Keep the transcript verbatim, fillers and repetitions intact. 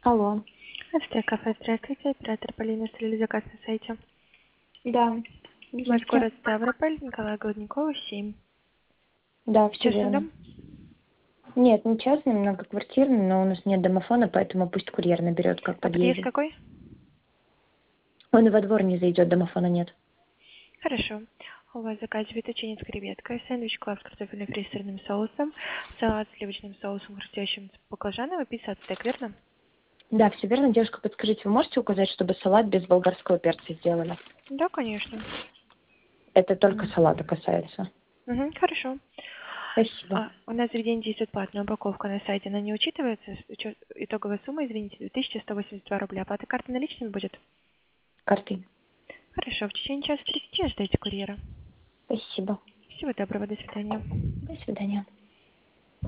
Алло. Австрия кафе, здравствуйте. Оператор Полина оставили заказ на сайте. Да. Ваш Здравствуйте. город Ставрополь, Николая Голодникова, семь. Да, все Частный верно. дом? Нет, не частный, многоквартирный, но у нас нет домофона, поэтому пусть курьер наберет, как А подъезд подъедет. какой? Он и во двор не зайдет, домофона нет. Хорошо. У вас заказ печенье с креветкой, сэндвич класс картофельный фри с сырным соусом, салат с сливочным соусом, хрустящим баклажаном и пицца от стейк, верно? Да, все верно. Девушка, подскажите, вы можете указать, чтобы салат без болгарского перца сделали? Да, конечно. Это только М. салата касается. Мгм, хорошо. Спасибо. А, у нас в заведении действует платная упаковка на сайте, она не учитывается. С учё- Итоговая сумма, извините, две тысячи сто восемьдесят два рубля. Оплата карты наличными будет? Карты. Хорошо, в течение часа тридцати ждайте курьера. Спасибо. Всего доброго, до свидания. До свидания.